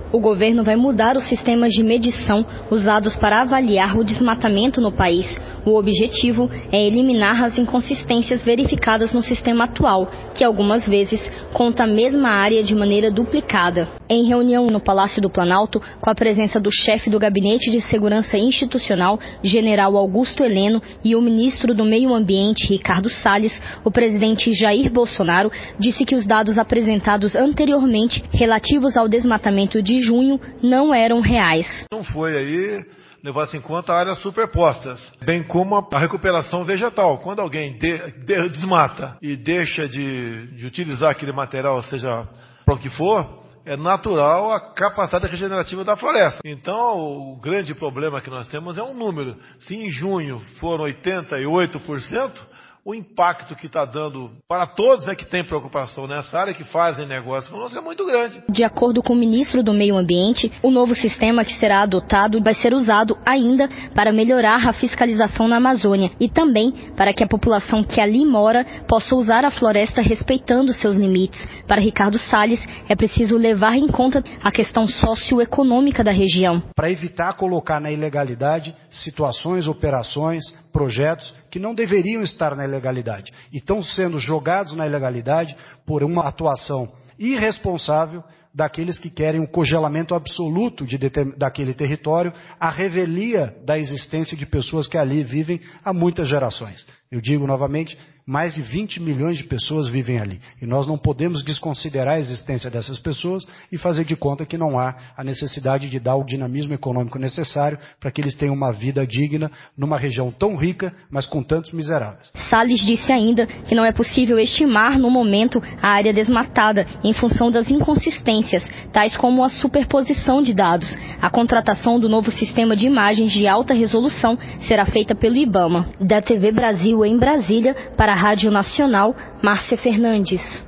O governo vai mudar os sistemas de medição usados para avaliar o desmatamento no país. O objetivo é eliminar as inconsistências verificadas no sistema atual, que algumas vezes conta a mesma área de maneira duplicada. Em reunião no Palácio do Planalto, com a presença do chefe do Gabinete de Segurança Institucional, General Augusto Heleno, e o ministro do Meio Ambiente, Ricardo Salles, o presidente Jair Bolsonaro disse que os dados apresentados anteriormente relativos ao desmatamento de junho não eram reais. Não foi aí levar-se em conta áreas superpostas, bem como a recuperação vegetal. Quando alguém desmata e deixa de utilizar aquele material, seja para o que for, é natural a capacidade regenerativa da floresta. Então, o grande problema que nós temos é um número. Se em junho foram 88%, o impacto que está dando para todos que têm preocupação nessa área, que fazem negócio conosco, é muito grande. De acordo com o ministro do Meio Ambiente, o novo sistema que será adotado vai ser usado ainda para melhorar a fiscalização na Amazônia e também para que a população que ali mora possa usar a floresta respeitando seus limites. Para Ricardo Salles, é preciso levar em conta a questão socioeconômica da região. Para evitar colocar na ilegalidade situações, operações, projetos que não deveriam estar na ilegalidade e estão sendo jogados na ilegalidade por uma atuação irresponsável daqueles que querem um congelamento absoluto daquele território, a revelia da existência de pessoas que ali vivem há muitas gerações. Eu digo novamente, mais de 20 milhões de pessoas vivem ali. E nós não podemos desconsiderar a existência dessas pessoas e fazer de conta que não há a necessidade de dar o dinamismo econômico necessário para que eles tenham uma vida digna numa região tão rica, mas com tantos miseráveis. Salles disse ainda que não é possível estimar no momento a área desmatada em função das inconsistências, tais como a superposição de dados. A contratação do novo sistema de imagens de alta resolução será feita pelo IBAMA. Da TV Brasil em Brasília, para a Rádio Nacional, Márcia Fernandes.